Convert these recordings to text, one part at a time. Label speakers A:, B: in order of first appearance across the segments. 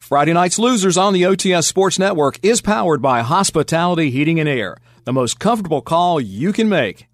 A: Friday Night's Losers on the OTS Sports Network is powered by Hospitality Heating and Air, the most comfortable call you can make.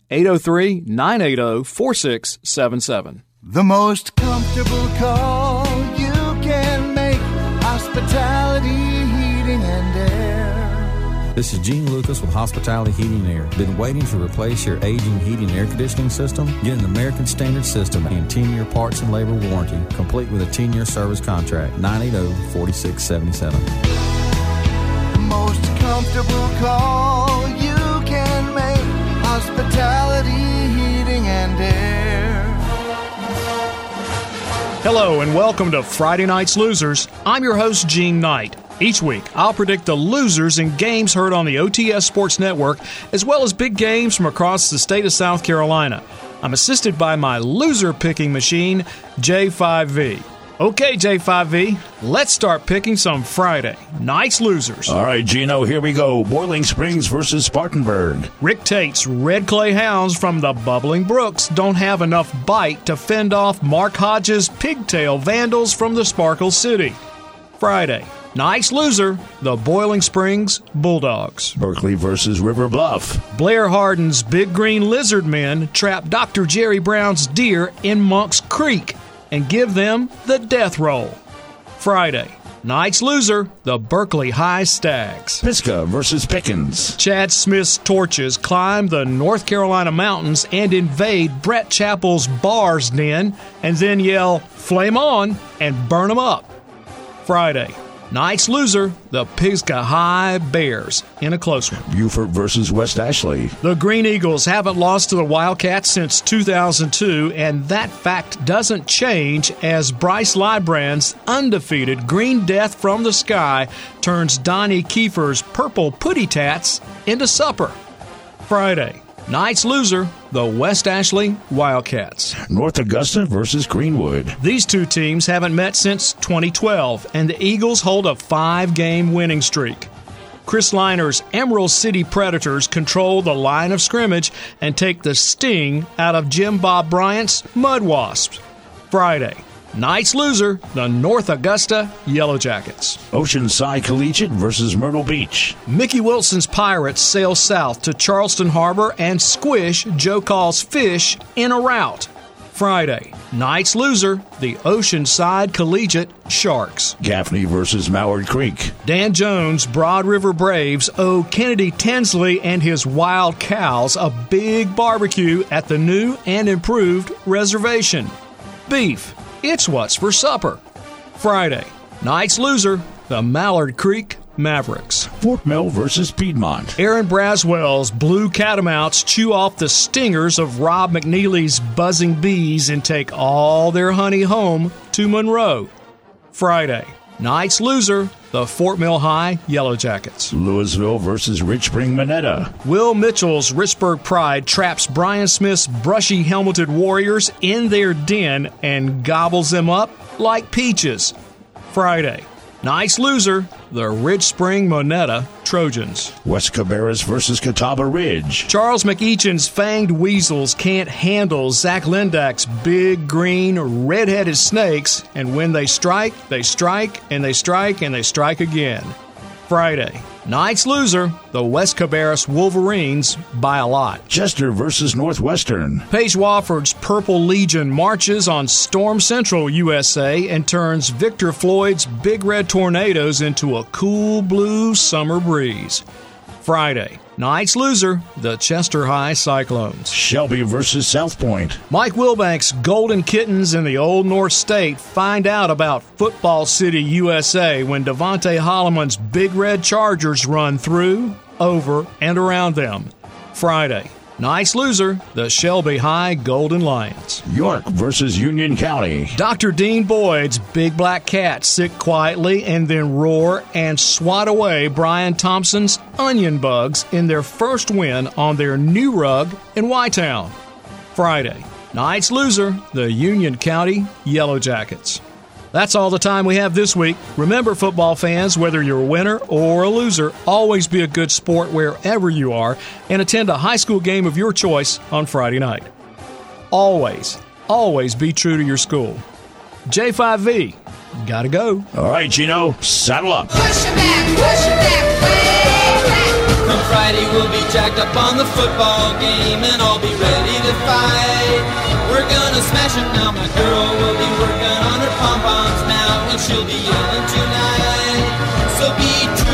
A: 803-980-4677.
B: The most comfortable call you can make. Hospitality Heating and Air.
C: This is Gene Lucas with Hospitality Heating and Air. Been waiting to replace your aging heating and air conditioning system? Get an American Standard system and 10-year parts and labor warranty, complete with a 10-year service contract. 980-4677.
B: The most comfortable call you can make. Hospitality Heating and Air.
D: Hello and welcome to Friday Night's Losers. I'm your host, Gene Knight. Each week, I'll predict the losers in games heard on the OTS Sports Network, as well as big games from across the state of South Carolina. I'm assisted by my loser-picking machine, J5V. Okay, J5V, let's start picking some Friday Night's Losers.
E: All right, Gino, here we go. Boiling Springs versus Spartanburg.
D: Rick Tate's Red Clay Hounds from the Bubbling Brooks don't have enough bite to fend off Mark Hodges' Pigtail Vandals from the Sparkle City. Friday Night's Loser, the Boiling Springs Bulldogs.
E: Berkeley versus River Bluff.
D: Blair Hardin's Big Green Lizard Men trap Dr. Jerry Brown's deer in Monk's Creek and give them the death roll. Friday Night's Loser, the Berkeley High Stags.
E: Pisgah versus Pickens.
D: Chad Smith's Torches climb the North Carolina mountains and invade Brett Chappell's Bars Den and then yell, "Flame on," and burn them up. Friday Night's Loser, the Pisgah High Bears, in a close one.
E: Beaufort versus West Ashley.
D: The Green Eagles haven't lost to the Wildcats since 2002, and that fact doesn't change as Bryce Lybrand's undefeated Green Death from the Sky turns Donnie Kiefer's Purple Putty Tats into supper. Friday Night's Loser, the West Ashley Wildcats.
E: North Augusta versus Greenwood.
D: These two teams haven't met since 2012, and the Eagles hold a 5-game winning streak. Chris Liner's Emerald City Predators control the line of scrimmage and take the sting out of Jim Bob Bryant's Mud Wasps. Friday Night's Loser, the North Augusta Yellow Jackets.
E: Oceanside Collegiate versus Myrtle Beach.
D: Mickey Wilson's Pirates sail south to Charleston Harbor and squish Joe Call's Fish in a rout. Friday Night's Loser, the Oceanside Collegiate Sharks.
E: Gaffney versus Mallard Creek.
D: Dan Jones' Broad River Braves owe Kennedy Tinsley and his Wild Cows a big barbecue at the new and improved reservation. Beef, it's what's for supper. Friday Night's Loser, the Mallard Creek Mavericks.
E: Fort Mill versus Piedmont.
D: Aaron Braswell's Blue Catamounts chew off the stingers of Rob McNeely's Buzzing Bees and take all their honey home to Monroe. Friday Night's Loser, the Fort Mill High Yellow Jackets.
E: Louisville versus Rich Spring Minetta.
D: Will Mitchell's Richburg Pride traps Brian Smith's brushy helmeted Warriors in their den and gobbles them up like peaches. Friday Night's Loser, the Ridge Spring Monetta Trojans.
E: West Cabarrus versus Catawba Ridge.
D: Charles McEachin's Fanged Weasels can't handle Zach Lindak's big, green, red-headed snakes, and when they strike, and they strike again. Friday Night's Loser, the West Cabarrus Wolverines by a lot.
E: Chester versus Northwestern.
D: Paige Wofford's Purple Legion marches on Storm Central, USA, and turns Victor Floyd's Big Red Tornadoes into a cool blue summer breeze. Friday Night's Loser, the Chester High Cyclones.
E: Shelby versus South Point.
D: Mike Wilbank's Golden Kittens in the Old North State find out about Football City, USA when Devontae Holloman's Big Red Chargers run through, over, and around them. Friday Night's Loser, the Shelby High Golden Lions.
E: York versus Union County.
D: Dr. Dean Boyd's Big Black Cats sit quietly and then roar and swat away Brian Thompson's Onion Bugs in their first win on their new rug in Y-Town. Friday Night's Loser, the Union County Yellow Jackets. That's all the time we have this week. Remember, football fans, whether you're a winner or a loser, always be a good sport wherever you are and attend a high school game of your choice on Friday night. Always, always be true to your school. J5V, Gotta go.
E: All right, Gino, saddle up.
F: Push it back, way back.
G: Come Friday, we'll be jacked up on the football game, and I'll be ready to fight. We're gonna smash it now. My girl will be working on her pom-poms now, and she'll be yelling tonight. So be true.